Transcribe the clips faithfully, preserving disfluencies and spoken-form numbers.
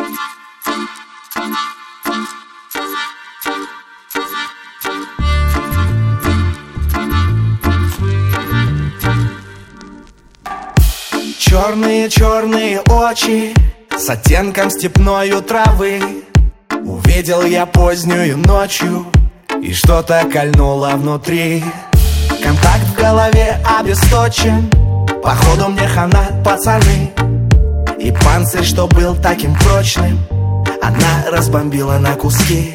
Черные-черные очи с оттенком степною травы. Увидел я позднюю ночью, и что-то кольнуло внутри. Контакт в голове обесточен, походу мне хана, пацаны. И панцирь, что был таким прочным, она разбомбила на куски.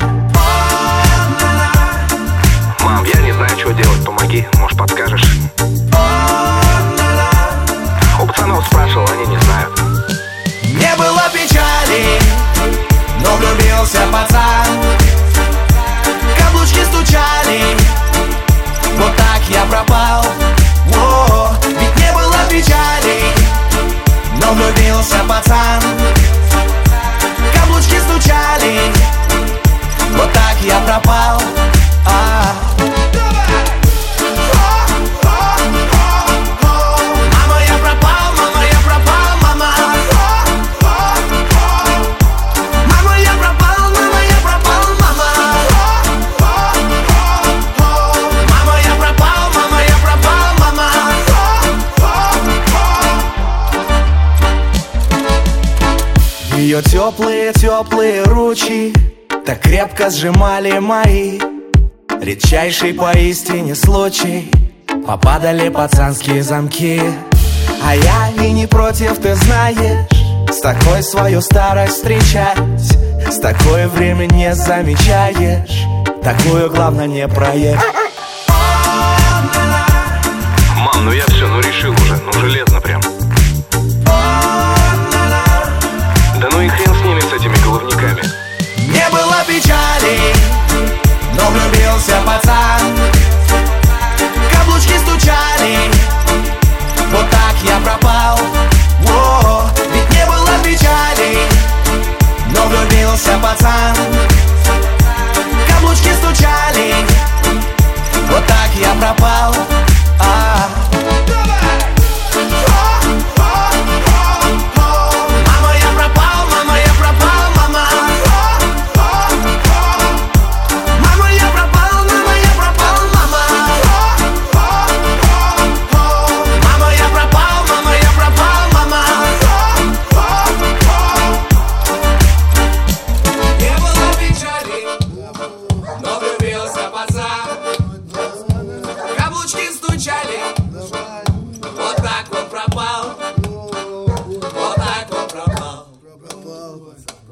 Мам, я не знаю, что делать, помоги, может подскажешь. У пацанов спрашивал, они не знают. Не было печали, но влюбился пацан. Каблучки стучали, вот так я пропал. О, ведь не было печали, но влюбился пацан. Каблучки стучали, вот так я пропал. А. Ее теплые-теплые ручи так крепко сжимали мои. Редчайший поистине случай, попадали пацанские замки. А я и не против, ты знаешь, с такой свою старость встречать. С такой время не замечаешь, такую главное не проехать. Мам, ну я все, ну решил уже, ну железно прям. Да ну и хрен с ними, с этими головниками. Не было печали, но влюбился пацан. Каблучки стучали, вот так я пропал. О, ведь не было печали, но влюбился пацан. Каблучки стучали, вот так я пропал. А. Вот так он пропал, вот так он пропал, пропал, пацан.